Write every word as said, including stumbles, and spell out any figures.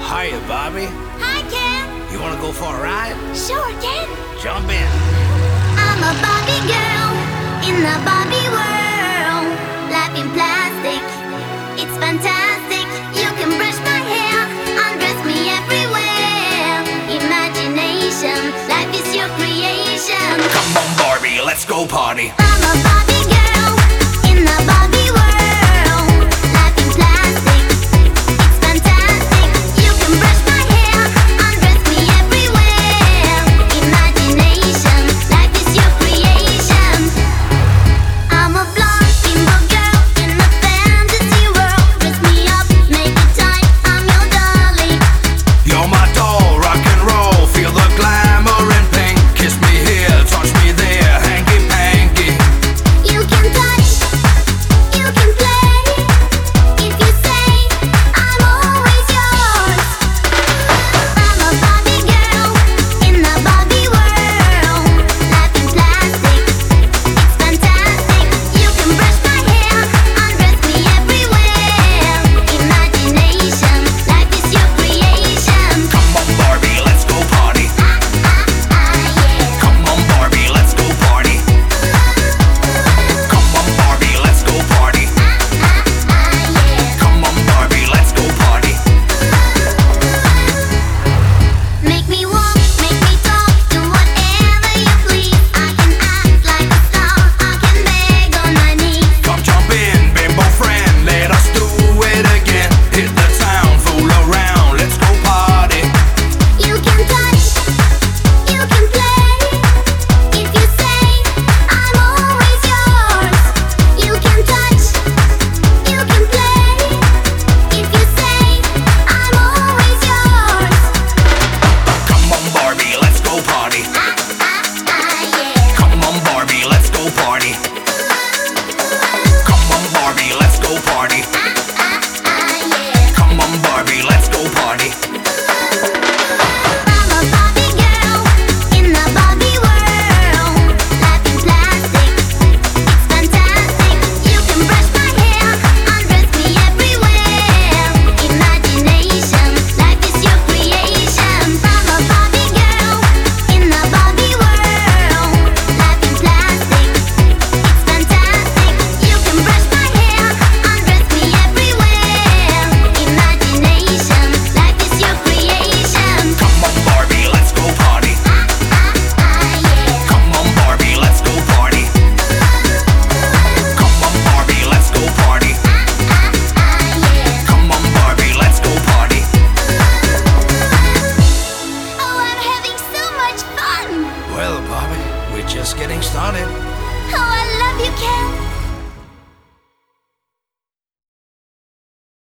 Hiya, Bobby. Hi, Ken. You wanna go for a ride? Sure, Ken. Jump in. I'm a Barbie girl in the Barbie world. Life in plastic, it's fantastic. You can brush my hair, undress me everywhere. Imagination, life is your creation. Come on, Barbie, let's go party. I'm a Barbie girl in the Barbie world. Life in plastic, it's fantastic. You can brush my hair, undress me everywhere. Imagination, life is your creation. I'm a blonde bimbo girl in a fantasy world. Dress me up, make it tight, I'm your dolly. You're my doll, rock and roll. Feel the glamour and pink. Kiss me here, touch me there, hanky panky. You can touch, you can play. If you say, I'm always yours. I'm a Barbie girl in the Barbie world. Life in plastic, it's fantastic. You can brush my hair, undress me everywhere. Imagination, life is your creation. Come on, Barbie, let's go party. Ah, ah, ah, yeah. Come on, Barbie, let's go party. Come on, Barbie, let's go party. Ah, ah, ah, yeah. Come on, Barbie, let's go party. Make me walk, make me talk, do whatever you please. I can act like a star, I can beg on my knees. Come jump in, bimbo friend, let us do it again. Hit the town, fool around, let's go party. You can touch, you can play. If you say, I'm always yours. You can touch, you can play. If you say, I'm always yours. Come on, Barbie, let's go party. Ah, ah, ah, yeah. Come on, Barbie, let's go party. Come on, Barbie, let's go party. Ah, ah, ah, yeah. Come on, Barbie, let's go party. I'm a Barbie girl in the Barbie world. Life in plastic, it's fantastic. You can brush my hair, undress me everywhere. Imagination, life is your creation. I'm a Barbie girl in the Barbie world. Life in plastic, it's fantastic. You can brush my hair, undress me everywhere. Imagination, life is your creation. Come on, Barbie, let's go party. Ah, ah, ah, yeah. Come on, Barbie, let's go party. Come on, Barbie, let's go party. Ah, ah, ah, yeah. Come on, Barbie, let's go party. Oh, I'm having so much fun. Well, Barbie, we're just getting started. Oh, I love you,